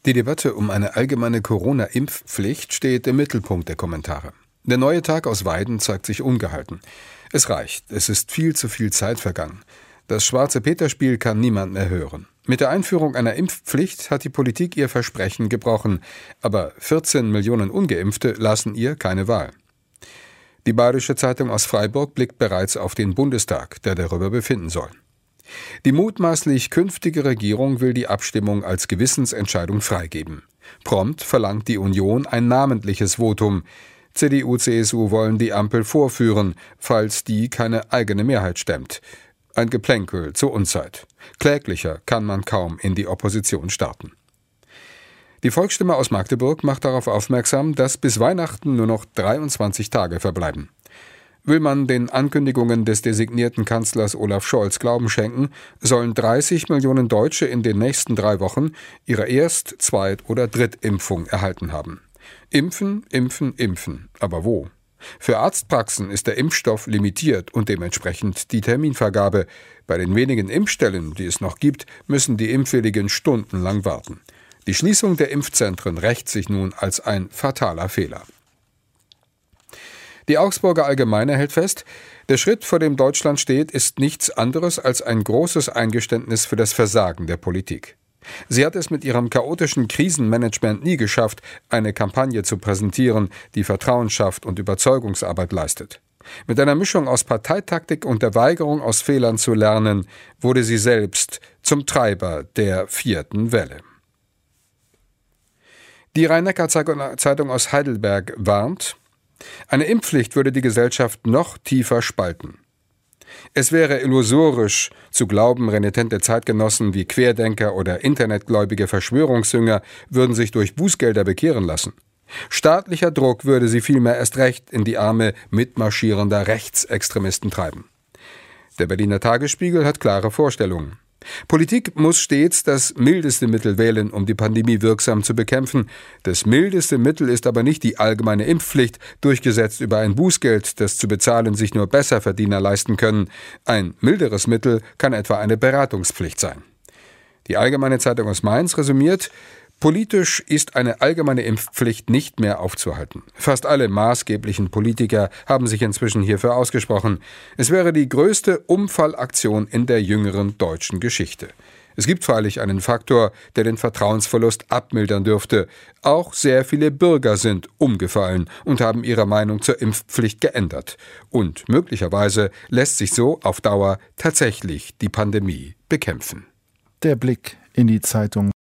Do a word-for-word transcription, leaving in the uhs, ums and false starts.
Die Debatte um eine allgemeine Corona-Impfpflicht steht im Mittelpunkt der Kommentare. Der neue Tag aus Weiden zeigt sich ungehalten. Es reicht, es ist viel zu viel Zeit vergangen. Das Schwarze-Peter-Spiel kann niemand mehr hören. Mit der Einführung einer Impfpflicht hat die Politik ihr Versprechen gebrochen, aber vierzehn Millionen Ungeimpfte lassen ihr keine Wahl. Die Badische Zeitung aus Freiburg blickt bereits auf den Bundestag, der darüber befinden soll. Die mutmaßlich künftige Regierung will die Abstimmung als Gewissensentscheidung freigeben. Prompt verlangt die Union ein namentliches Votum. C D U, C S U wollen die Ampel vorführen, falls die keine eigene Mehrheit stemmt. Ein Geplänkel zur Unzeit. Kläglicher kann man kaum in die Opposition starten. Die Volksstimme aus Magdeburg macht darauf aufmerksam, dass bis Weihnachten nur noch dreiundzwanzig Tage verbleiben. Will man den Ankündigungen des designierten Kanzlers Olaf Scholz Glauben schenken, sollen dreißig Millionen Deutsche in den nächsten drei Wochen ihre Erst-, Zweit- oder Drittimpfung erhalten haben. Impfen, impfen, impfen. Aber wo? Für Arztpraxen ist der Impfstoff limitiert und dementsprechend die Terminvergabe. Bei den wenigen Impfstellen, die es noch gibt, müssen die Impfwilligen stundenlang warten. Die Schließung der Impfzentren rächt sich nun als ein fataler Fehler. Die Augsburger Allgemeine hält fest, der Schritt, vor dem Deutschland steht, ist nichts anderes als ein großes Eingeständnis für das Versagen der Politik. Sie hat es mit ihrem chaotischen Krisenmanagement nie geschafft, eine Kampagne zu präsentieren, die Vertrauen schafft und Überzeugungsarbeit leistet. Mit einer Mischung aus Parteitaktik und der Weigerung, aus Fehlern zu lernen, wurde sie selbst zum Treiber der vierten Welle. Die Rhein-Neckar-Zeitung aus Heidelberg warnt: Eine Impfpflicht würde die Gesellschaft noch tiefer spalten. Es wäre illusorisch zu glauben, renitente Zeitgenossen wie Querdenker oder internetgläubige Verschwörungsjünger würden sich durch Bußgelder bekehren lassen. Staatlicher Druck würde sie vielmehr erst recht in die Arme mitmarschierender Rechtsextremisten treiben. Der Berliner Tagesspiegel hat klare Vorstellungen. Politik muss stets das mildeste Mittel wählen, um die Pandemie wirksam zu bekämpfen. Das mildeste Mittel ist aber nicht die allgemeine Impfpflicht, durchgesetzt über ein Bußgeld, das zu bezahlen sich nur Besserverdiener leisten können. Ein milderes Mittel kann etwa eine Beratungspflicht sein. Die Allgemeine Zeitung aus Mainz resümiert: Politisch ist eine allgemeine Impfpflicht nicht mehr aufzuhalten. Fast alle maßgeblichen Politiker haben sich inzwischen hierfür ausgesprochen. Es wäre die größte Umfallaktion in der jüngeren deutschen Geschichte. Es gibt freilich einen Faktor, der den Vertrauensverlust abmildern dürfte. Auch sehr viele Bürger sind umgefallen und haben ihre Meinung zur Impfpflicht geändert. Und möglicherweise lässt sich so auf Dauer tatsächlich die Pandemie bekämpfen. Der Blick in die Zeitung